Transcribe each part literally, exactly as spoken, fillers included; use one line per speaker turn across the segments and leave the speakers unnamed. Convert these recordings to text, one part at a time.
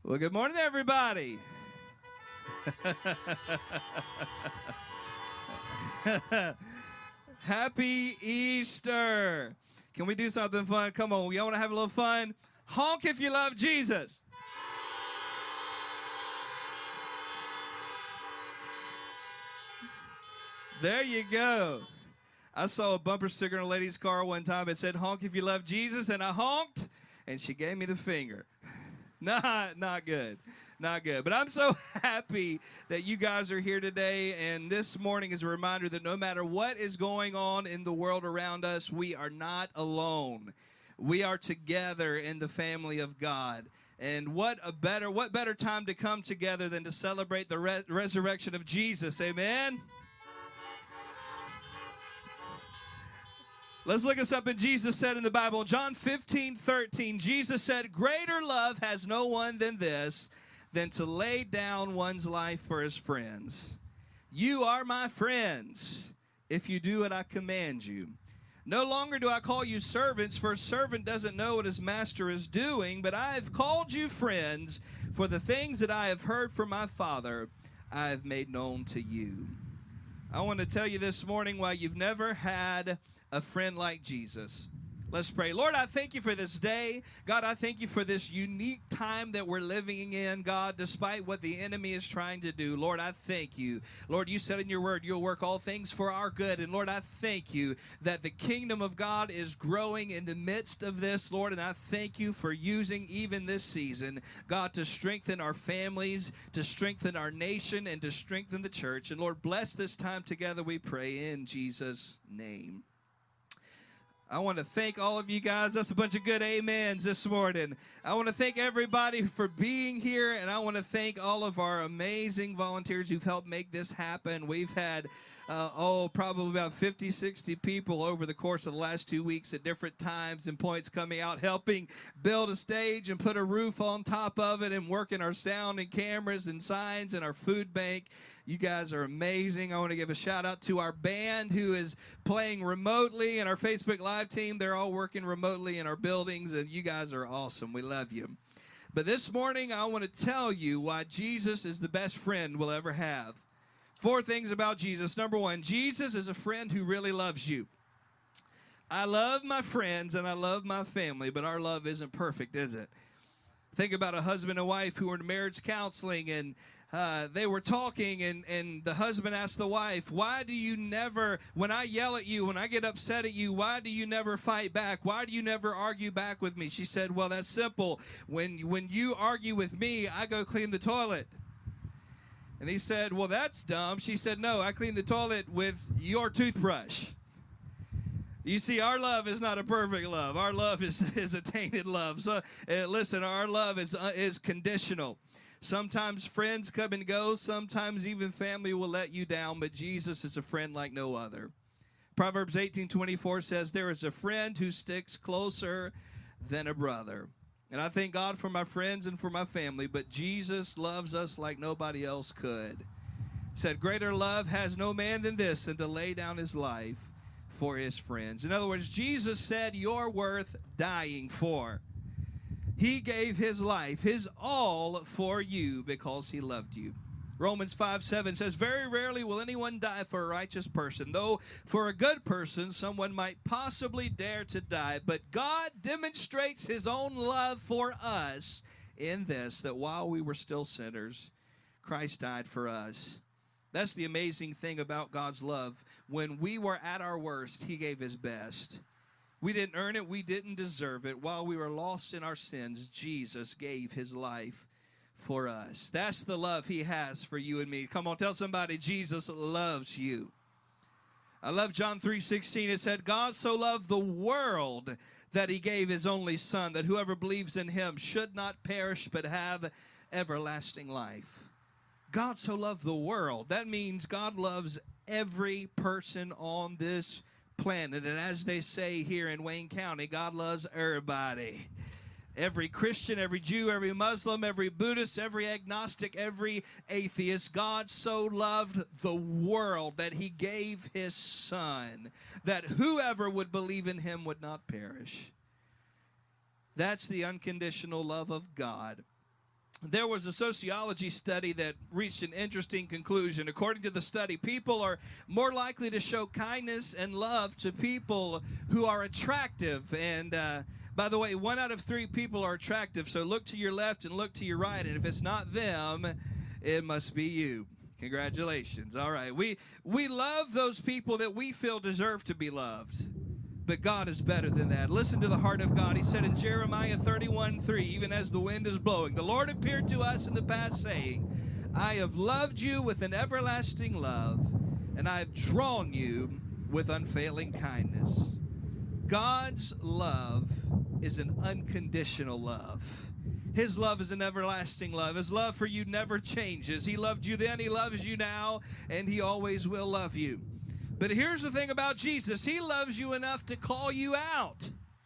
Well, good morning, everybody. Happy Easter. Can we do something fun? Come on, y'all want to have a little fun? Honk if you love Jesus. There you go. I saw a bumper sticker in a lady's car one time. It said, honk if you love Jesus, and I honked, and she gave me the finger. Not, not good. Not good. But I'm so happy that you guys are here today, and this morning is a reminder that no matter what is going on in the world around us, we are not alone. We are together in the family of God. And what a better, what better time to come together than to celebrate the re- resurrection of Jesus. Amen? Let's look at something Jesus said in the Bible. John fifteen thirteen, Jesus said, greater love has no one than this, than to lay down one's life for his friends. You are my friends, if you do what I command you. No longer do I call you servants, for a servant doesn't know what his master is doing, but I have called you friends, for the things that I have heard from my Father, I have made known to you. I want to tell you this morning why you've never had a friend like Jesus. Let's pray. Lord, I thank you for this day. God, I thank you for this unique time that we're living in, God, despite what the enemy is trying to do. Lord, I thank you. Lord, you said in your word, you'll work all things for our good. And Lord, I thank you that the kingdom of God is growing in the midst of this, Lord. And I thank you for using even this season, God, to strengthen our families, to strengthen our nation, and to strengthen the church. And Lord, bless this time together, we pray in Jesus' name. I want to thank all of you guys. That's a bunch of good amens this morning. I want to thank everybody for being here, and I want to thank all of our amazing volunteers who've helped make this happen. We've had, uh, oh, probably about fifty, sixty people over the course of the last two weeks at different times and points coming out, helping build a stage and put a roof on top of it and working our sound and cameras and signs and our food bank. You guys are amazing. I want to give a shout out to our band who is playing remotely and our Facebook Live team. They're all working remotely in our buildings, and you guys are awesome. We love you. But this morning, I want to tell you why Jesus is the best friend we'll ever have. Four things about Jesus. Number one, Jesus is a friend who really loves you. I love my friends and I love my family, but our love isn't perfect, is it? Think about a husband and wife who are in marriage counseling, and uh, they were talking, and, and the husband asked the wife, why do you never, when I yell at you, when I get upset at you, why do you never fight back? Why do you never argue back with me? She said, well, that's simple. When, when you argue with me, I go clean the toilet. And he said, well, that's dumb. She said, no, I clean the toilet with your toothbrush. You see, our love is not a perfect love. Our love is, is a tainted love. So, uh, listen, our love is uh, is conditional. Sometimes friends come and go. Sometimes even family will let you down. But Jesus is a friend like no other. Proverbs eighteen twenty-four says, there is a friend who sticks closer than a brother. And I thank God for my friends and for my family. But Jesus loves us like nobody else could. He said, greater love has no man than this, than to lay down his life for his friends. In other words, Jesus said you're worth dying for. He gave his life, his all for you because he loved you. Romans five seven says, very rarely will anyone die for a righteous person, though for a good person someone might possibly dare to die. But God demonstrates his own love for us in this, that while we were still sinners, Christ died for us. That's the amazing thing about God's love. When we were at our worst, he gave his best. We didn't earn it. We didn't deserve it. While we were lost in our sins, Jesus gave his life for us. That's the love he has for you and me. Come on, tell somebody Jesus loves you. I love John three sixteen. It said, God so loved the world that he gave his only son, that whoever believes in him should not perish but have everlasting life. God so loved the world. That means God loves every person on this planet. And as they say here in Wayne County, God loves everybody. Every Christian, every Jew, every Muslim, every Buddhist, every agnostic, every atheist. God so loved the world that he gave his son, that whoever would believe in him would not perish. That's the unconditional love of God. there was a sociology study that reached an interesting conclusion. According to the study, people are more likely to show kindness and love to people who are attractive. And uh, by the way, one out of three people are attractive. So look to your left and look to your right. And if it's not them, it must be you. Congratulations. All right. We, we love those people that we feel deserve to be loved. But God is better than that. Listen to the heart of God. He said in Jeremiah thirty-one three, even as the wind is blowing, the Lord appeared to us in the past, saying, I have loved you with an everlasting love, and I have drawn you with unfailing kindness. God's love is an unconditional love. His love is an everlasting love. His love for you never changes. He loved you then, he loves you now, and he always will love you. But here's the thing about Jesus. He loves you enough to call you out.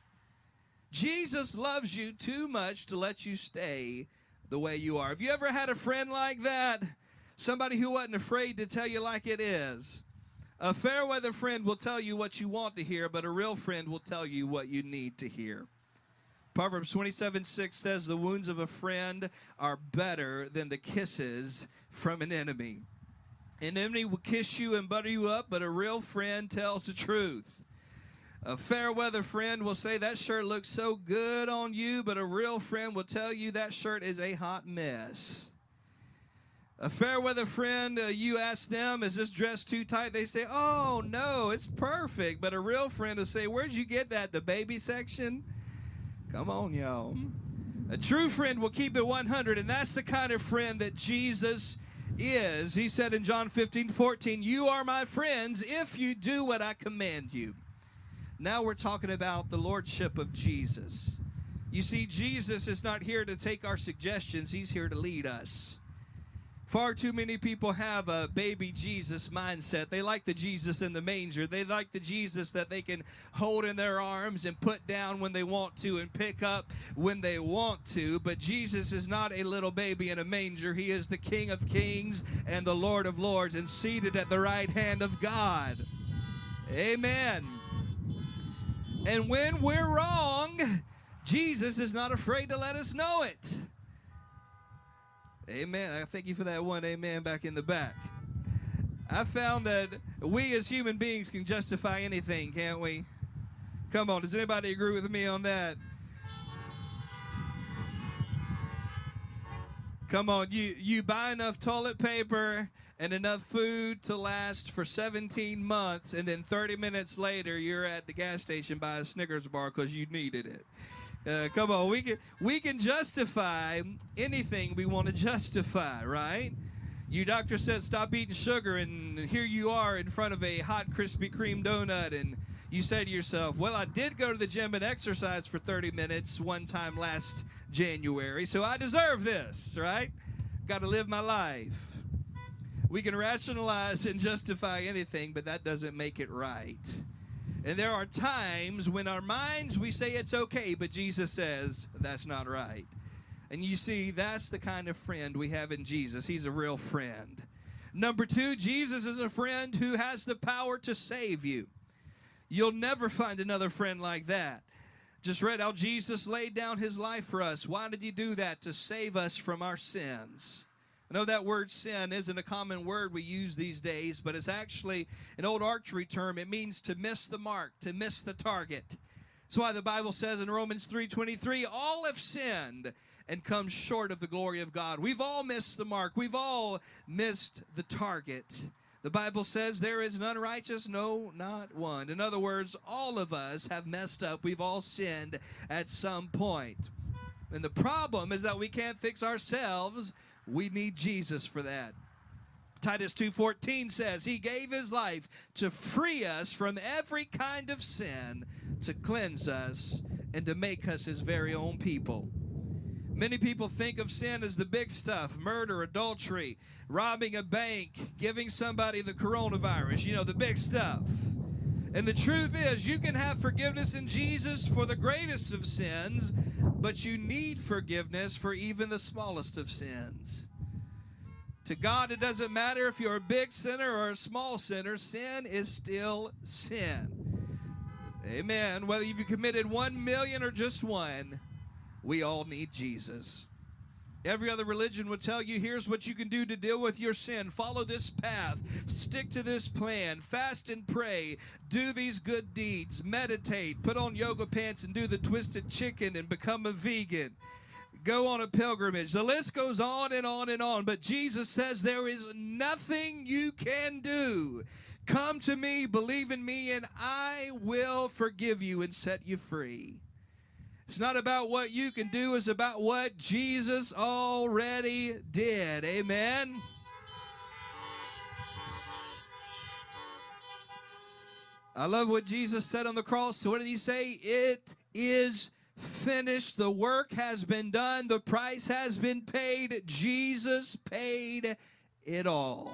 Jesus loves you too much to let you stay the way you are. Have you ever had a friend like that? Somebody who wasn't afraid to tell you like it is. A fair weather friend will tell you what you want to hear, but a real friend will tell you what you need to hear. Proverbs twenty-seven six says, the wounds of a friend are better than the kisses from an enemy. An enemy will kiss you and butter you up, but a real friend tells the truth. A fair weather friend will say, that shirt looks so good on you, but a real friend will tell you that shirt is a hot mess. A fair weather friend, uh, you ask them, is this dress too tight? They say, oh, no, it's perfect. But a real friend will say, where'd you get that, the baby section? Come on, y'all. A true friend will keep it one hundred, and that's the kind of friend that Jesus is. He said in John fifteen fourteen, you are my friends if you do what I command you. Now we're talking about the lordship of Jesus. You see, Jesus is not here to take our suggestions. He's here to lead us. Far too many people have a baby Jesus mindset. They like the Jesus in the manger. They like the Jesus that they can hold in their arms and put down when they want to and pick up when they want to. But Jesus is not a little baby in a manger. He is the King of Kings and the Lord of Lords, and seated at the right hand of God. Amen. And when we're wrong, Jesus is not afraid to let us know it. Amen. I thank you for that one amen back in the back. I found that we as human beings can justify anything, can't we? Come on, does anybody agree with me on that? Come on, you, you buy enough toilet paper and enough food to last for seventeen months, and then thirty minutes later you're at the gas station by a Snickers bar because you needed it. Uh, come on, we can we can justify anything we want to justify, right? Your doctor said stop eating sugar, and here you are in front of a hot Krispy Kreme donut, and you say to yourself, well, I did go to the gym and exercise for thirty minutes one time last January, so I deserve this, right? Got to live my life. We can rationalize and justify anything, but that doesn't make it right. And there are times when our minds, we say it's okay, but Jesus says that's not right. And you see, that's the kind of friend we have in Jesus. He's a real friend. Number two, Jesus is a friend who has the power to save you. You'll never find another friend like that. Just read how Jesus laid down his life for us. Why did he do that? To save us from our sins. I know that word sin isn't a common word we use these days, but it's actually an old archery term. It means to miss the mark, to miss the target. That's why the Bible says in Romans three twenty-three, all have sinned and come short of the glory of God. We've all missed the mark. We've all missed the target. The Bible says there is none righteous, no, not one. In other words, all of us have messed up. We've all sinned at some point. And the problem is that we can't fix ourselves. We need Jesus for that. Titus two fourteen says he gave his life to free us from every kind of sin, to cleanse us, and to make us his very own people. Many people think of sin as the big stuff: murder, adultery, robbing a bank, giving somebody the coronavirus, you know, the big stuff. And the truth is, you can have forgiveness in Jesus for the greatest of sins, but you need forgiveness for even the smallest of sins. To God, it doesn't matter if you're a big sinner or a small sinner. Sin is still sin. Amen. Whether you've committed one million or just one, we all need Jesus. Every other religion would tell you, here's what you can do to deal with your sin. Follow this path. Stick to this plan. Fast and pray. Do these good deeds. Meditate. Put on yoga pants and do the twisted chicken and become a vegan. Go on a pilgrimage. The list goes on and on and on. But Jesus says there is nothing you can do. Come to me, believe in me, and I will forgive you and set you free. It's not about what you can do. It's about what Jesus already did. Amen. I love what Jesus said on the cross. So what did he say? It is finished. The work has been done. The price has been paid. Jesus paid it all.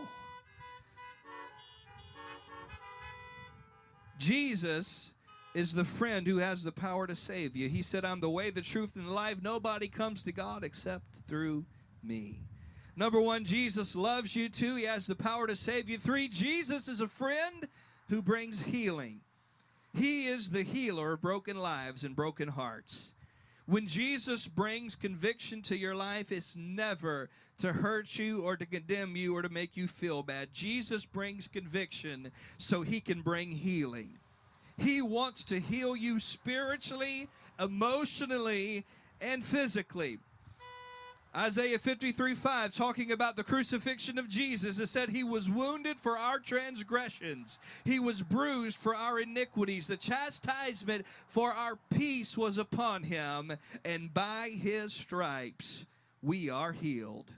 Jesus is the friend who has the power to save you. He said, I'm the way, the truth, and the life. Nobody comes to God except through me. Number one, Jesus loves you. Two, he has the power to save you. Three, Jesus is a friend who brings healing. He is the healer of broken lives and broken hearts. When Jesus brings conviction to your life, it's never to hurt you or to condemn you or to make you feel bad. Jesus brings conviction so he can bring healing. He wants to heal you spiritually, emotionally, and physically. Isaiah fifty-three five, talking about the crucifixion of Jesus, it said he was wounded for our transgressions. He was bruised for our iniquities. The chastisement for our peace was upon him, and by his stripes we are healed.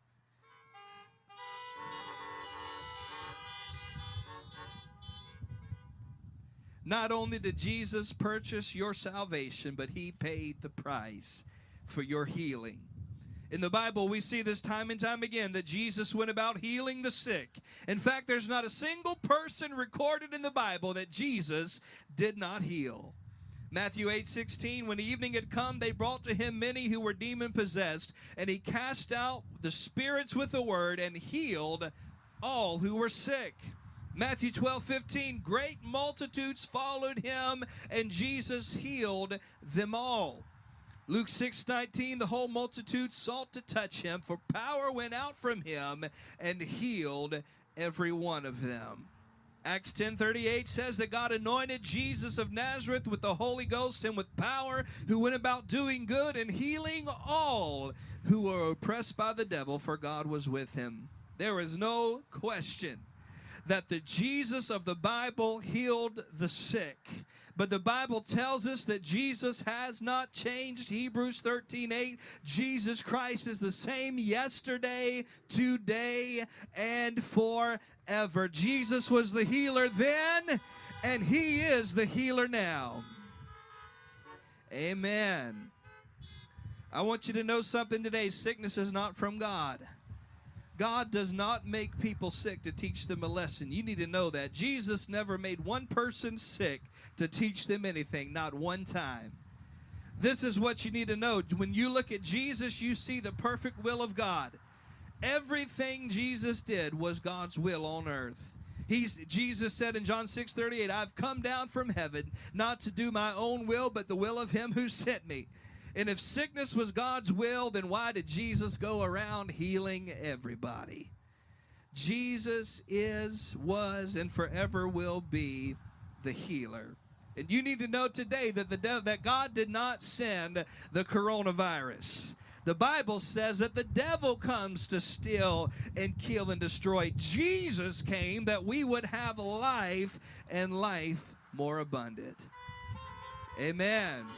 Not only did Jesus purchase your salvation, but he paid the price for your healing. In the Bible, we see this time and time again that Jesus went about healing the sick. In fact, there's not a single person recorded in the Bible that Jesus did not heal. Matthew eight sixteen, when the evening had come, they brought to him many who were demon-possessed, and he cast out the spirits with a word and healed all who were sick. Matthew twelve fifteen, great multitudes followed him, and Jesus healed them all. Luke six nineteen, the whole multitude sought to touch him, for power went out from him and healed every one of them. Acts ten thirty-eight says that God anointed Jesus of Nazareth with the Holy Ghost and with power, who went about doing good and healing all who were oppressed by the devil, for God was with him. There is no question that the Jesus of the Bible healed the sick. But the Bible tells us that Jesus has not changed. Hebrews thirteen eight, Jesus Christ is the same yesterday, today, and forever. Jesus was the healer then, and he is the healer now. Amen. I want you to know something today. Sickness is not from God. God does not make people sick to teach them a lesson. You need to know that. Jesus never made one person sick to teach them anything, not one time. This is what you need to know. When you look at Jesus, you see the perfect will of God. Everything Jesus did was God's will on earth. He's, Jesus said in John six thirty-eight, I've come down from heaven not to do my own will, but the will of him who sent me. And if sickness was God's will, then why did Jesus go around healing everybody? Jesus is, was, and forever will be the healer. And you need to know today that the de- that God did not send the coronavirus. The Bible says that the devil comes to steal and kill and destroy. Jesus came that we would have life and life more abundant. Amen.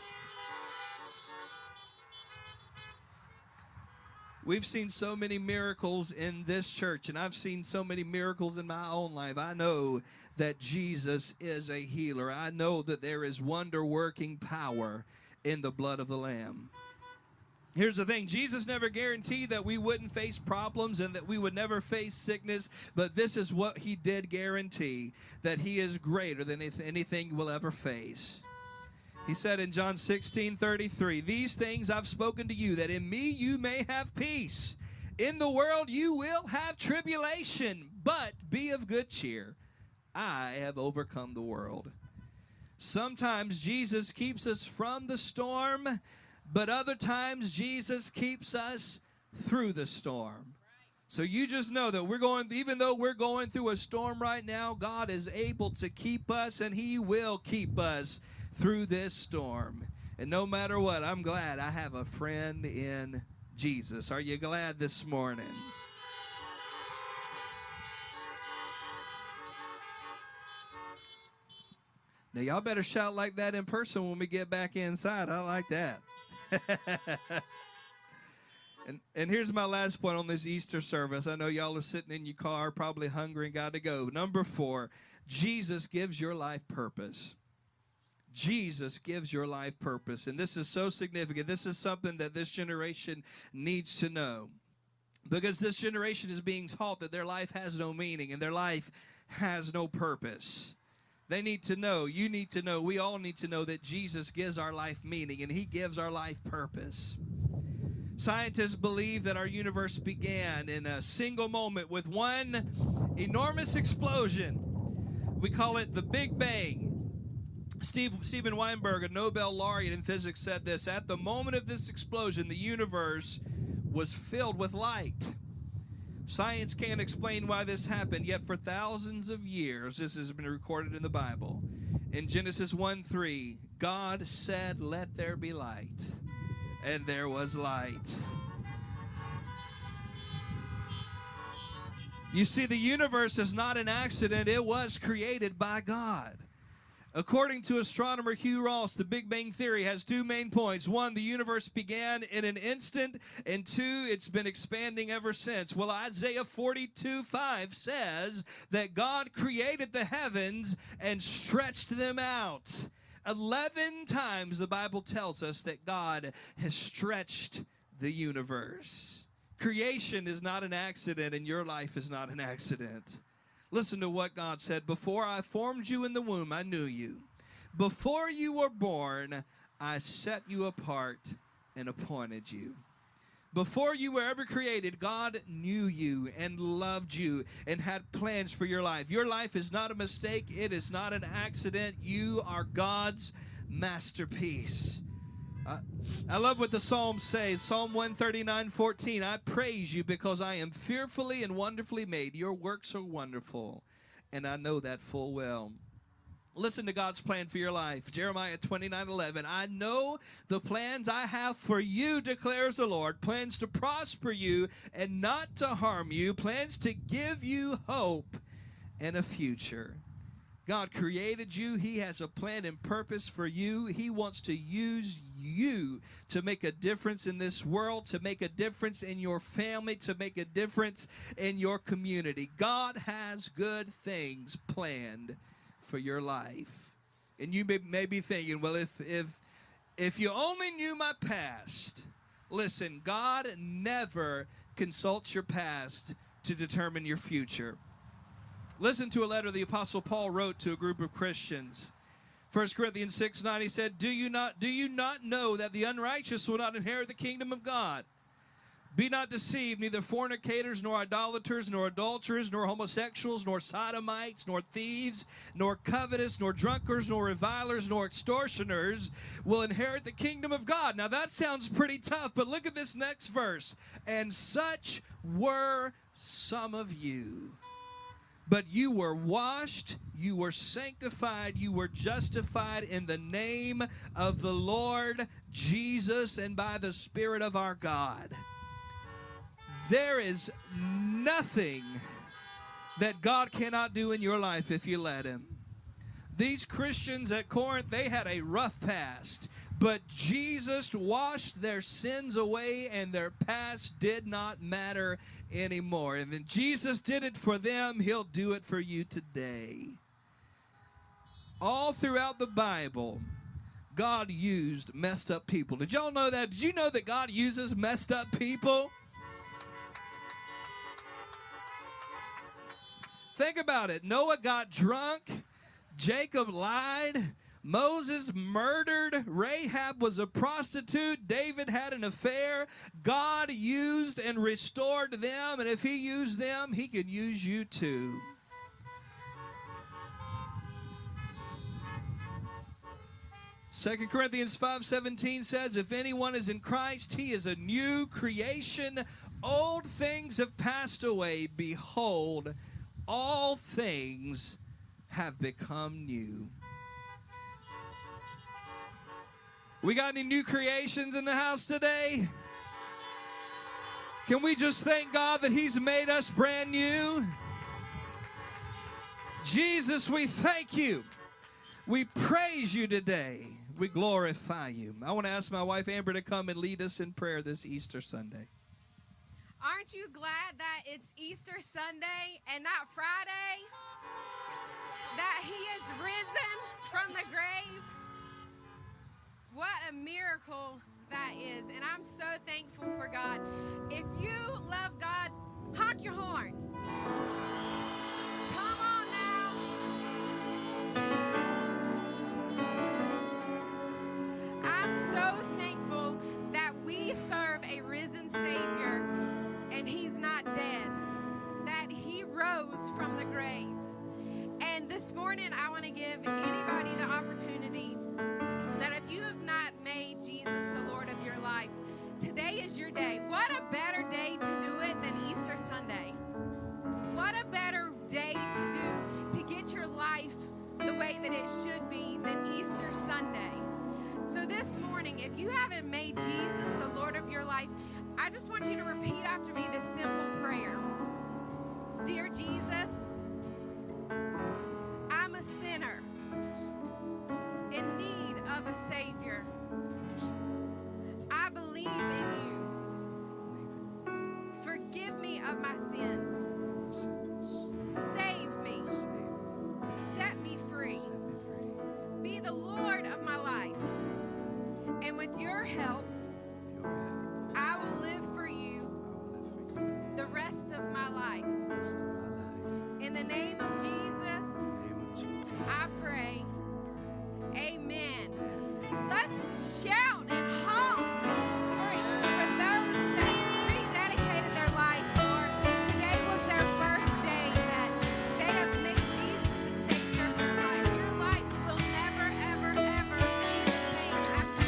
We've seen so many miracles in this church, and I've seen so many miracles in my own life. I know that Jesus is a healer. I know that there is wonder-working power in the blood of the Lamb. Here's the thing. Jesus never guaranteed that we wouldn't face problems and that we would never face sickness, but this is what he did guarantee, that he is greater than anything we'll ever face. He said in John sixteen thirty-three, these things I've spoken to you, that in me you may have peace. In the world you will have tribulation, but be of good cheer. I have overcome the world. Sometimes Jesus keeps us from the storm, but other times Jesus keeps us through the storm. So you just know that we're going, even though we're going through a storm right now, God is able to keep us, and he will keep us through this storm. And no matter what, I'm glad I have a friend in Jesus. Are you glad this morning? Now, y'all better shout like that in person when we get back inside. I like that. and, and here's my last point on this Easter service. I know y'all are sitting in your car, probably hungry and got to go. Number four, Jesus gives your life purpose. Jesus gives your life purpose. And this is so significant. This is something that this generation needs to know. Because this generation is being taught that their life has no meaning and their life has no purpose. They need to know, you need to know, we all need to know that Jesus gives our life meaning and he gives our life purpose. Scientists believe that our universe began in a single moment with one enormous explosion. We call it the Big Bang. Steve, Steven Weinberg, a Nobel laureate in physics, said this: at the moment of this explosion, the universe was filled with light. Science can't explain why this happened, yet for thousands of years, this has been recorded in the Bible. In Genesis one three, God said, "Let there be light," and there was light. You see, the universe is not an accident. It was created by God. According to astronomer Hugh Ross, the Big Bang Theory has two main points. One, the universe began in an instant, and two, it's been expanding ever since. Well, Isaiah forty-two five says that God created the heavens and stretched them out. Eleven times the Bible tells us that God has stretched the universe. Creation is not an accident, and your life is not an accident. Listen to what God said. Before I formed you in the womb, I knew you. Before you were born, I set you apart and appointed you. Before you were ever created, God knew you and loved you and had plans for your life. Your life is not a mistake. It is not an accident. You are God's masterpiece. Uh, I love what the Psalms say. Psalm one thirty-nine fourteen. I praise you because I am fearfully and wonderfully made. Your works are wonderful, and I know that full well. Listen to God's plan for your life. Jeremiah twenty-nine eleven. I know the plans I have for you, declares the Lord. Plans to prosper you and not to harm you. Plans to give you hope and a future. God created you. He has a plan and purpose for you. He wants to use you to make a difference in this world, to make a difference in your family, to make a difference in your community. God has good things planned for your life. And you may, may be thinking, well, if, if, if you only knew my past. Listen, God never consults your past to determine your future. Listen to a letter the Apostle Paul wrote to a group of Christians. First Corinthians six nine, he said, Do you not do you not know that the unrighteous will not inherit the kingdom of God? Be not deceived, neither fornicators, nor idolaters, nor adulterers, nor homosexuals, nor sodomites, nor thieves, nor covetous, nor drunkards, nor revilers, nor extortioners will inherit the kingdom of God. Now that sounds pretty tough, but look at this next verse. And such were some of you. But you were washed, you were sanctified, you were justified in the name of the Lord Jesus and by the Spirit of our God. There is nothing that God cannot do in your life if you let him. These Christians at Corinth, they had a rough past, but Jesus washed their sins away and their past did not matter anymore. And then Jesus did it for them, he'll do it for you today. All throughout the Bible, God used messed up people. Did y'all know that? Did you know that God uses messed up people? Think about it. Noah got drunk. Jacob lied. Moses murdered. Rahab was a prostitute. David had an affair. God used and restored them. And if he used them, he can use you too. Second Corinthians five seventeen says, if anyone is in Christ, he is a new creation. Old things have passed away. Behold, all things have become new. We got any new creations in the house today? Can we just thank God that he's made us brand new? Jesus, we thank you. We praise you today. We glorify you. I want to ask my wife Amber to come and lead us in prayer this Easter Sunday.
Aren't you glad that it's Easter Sunday and not Friday? That he is risen from the grave? What a miracle that is. And I'm so thankful for God. If you love God, honk your horns. Come on now. I'm so thankful that we serve a risen Savior and he's not dead, that he rose from the grave. And this morning I want to give anybody the opportunity that if you have not made Jesus the Lord of your life, today is your day. What a better day to do it than Easter Sunday. What a better day to do to get your life the way that it should be than Easter Sunday. So this morning, if you haven't made Jesus the Lord of your life, I just want you to repeat after me this simple prayer. Dear Jesus, I'm a sinner in need of a Savior. I believe in you. Forgive me of my sins. Save me. Set me free. Be the Lord of my life. And with your help, I will live for you the rest of my life. In the name of Jesus, I pray. Amen. Let's shout and honk for, for those that rededicated their life, or today was their first day that they have made Jesus the Savior of their life. Your life will never, ever, ever be the same after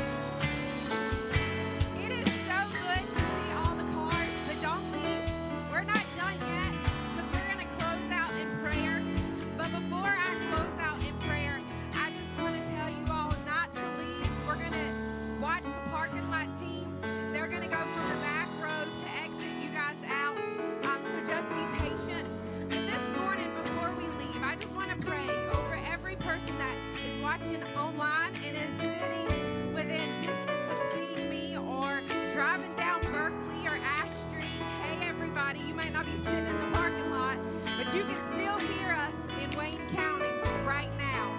today. It is so good to see all the cars, but don't leave. We're not done yet because we're going to close out in prayer. But before I close out in prayer, I just want to tell you all not to leave. We're going to watch the parking lot team. They're going to go from the back road to exit you guys out. Um, so just be patient. But this morning, before we leave, I just want to pray over every person that is watching online and is sitting within distance of seeing me or driving down Berkeley or Ash Street. Hey, everybody, you might not be sitting in the parking lot, but you can still hear us in Wayne County right now.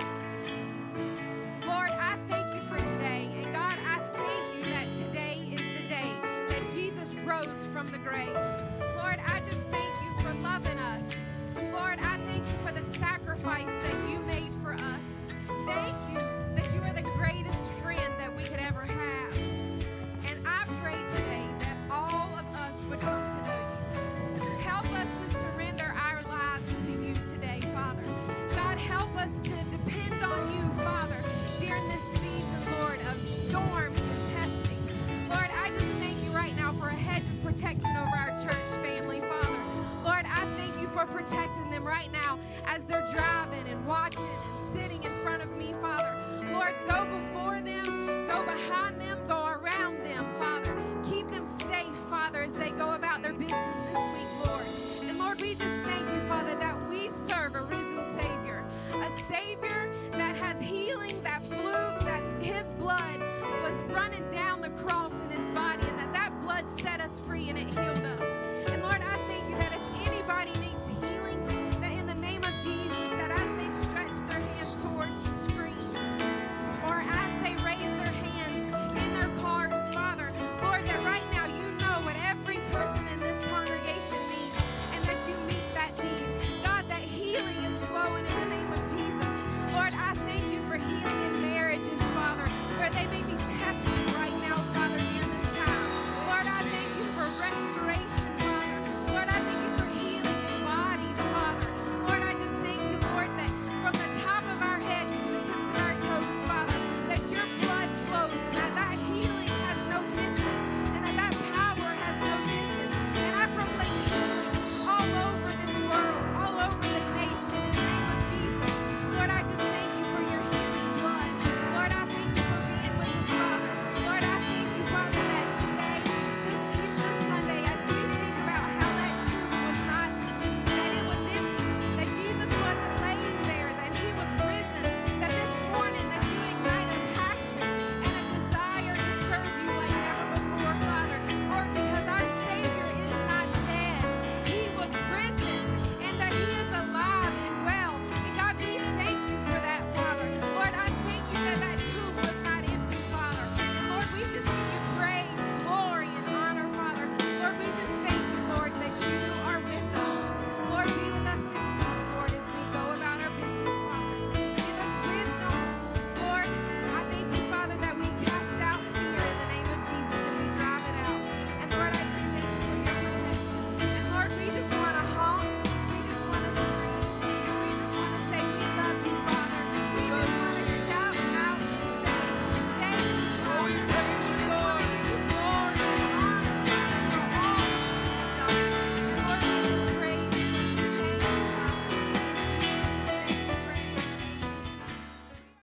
Lord, I thank you for today. And God, I thank you that today is the day that Jesus rose from the grave. Lord, I just thank you for loving us. Lord, I thank you for the sacrifice that you made for us. Thank you that you are the greatest friend that we could ever have. And I pray today that all of us would come to know you. Help us to surrender our lives to you today, Father. God, help us to depend on you, Father, during this season, Lord, of storms and testing. Lord, I just thank you right now for a hedge of protection over our church family, Father. Lord, I thank you for protecting them right now as they're driving and watching and sitting in front of me, Father. Lord, go before